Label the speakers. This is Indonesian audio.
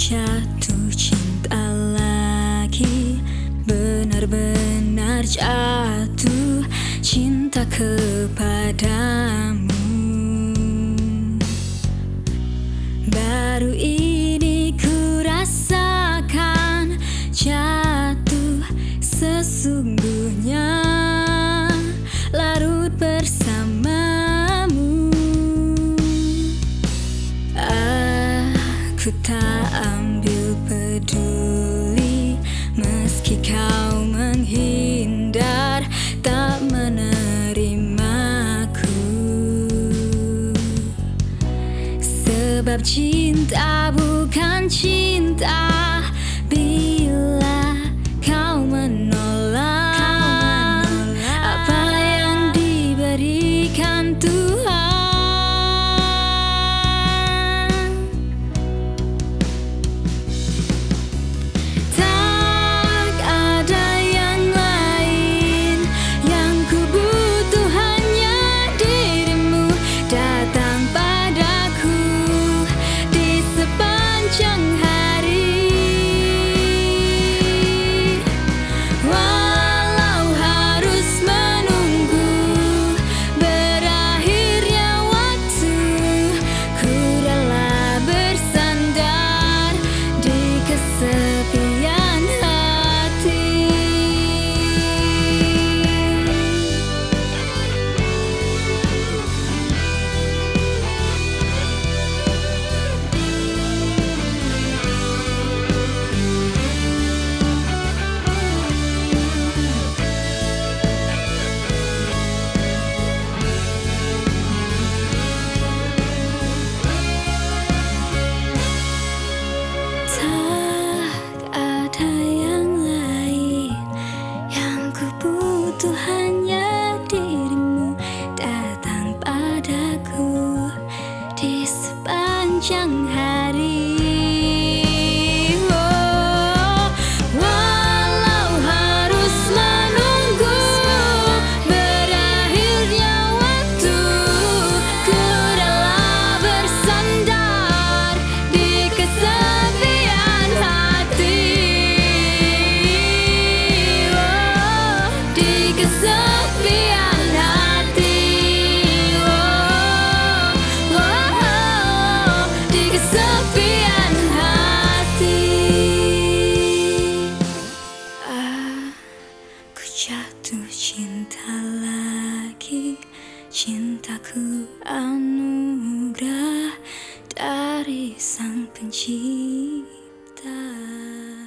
Speaker 1: jatuh cinta lagi, benar-benar jatuh cinta kepadamu. Baru ini ku rasakan jatuh sesungguhnya, larut bersamamu. Aku tak ambil peduli meski kau menghindar, tak menerimaku. Sebab cinta bukan cinta bila kau menolak apa yang diberikan Tuhan. Tak ada yang lain yang ku butuh, hanya dirimu datang padaku di sepanjang hari. Walau harus menunggu berakhirnya waktu, ku rela bersandar di kesepian hati. Tak ada yang lain yang ku butuh, hanya dirimu datang padaku di sepanjang hari. Walau harus menunggu berakhirnya waktu, ku rela bersandar di kesepian hati. Di kesepian hati. Di kesepian hati. Aku jatuh cinta lagi, cintaku anugerah dari Sang Pencipta.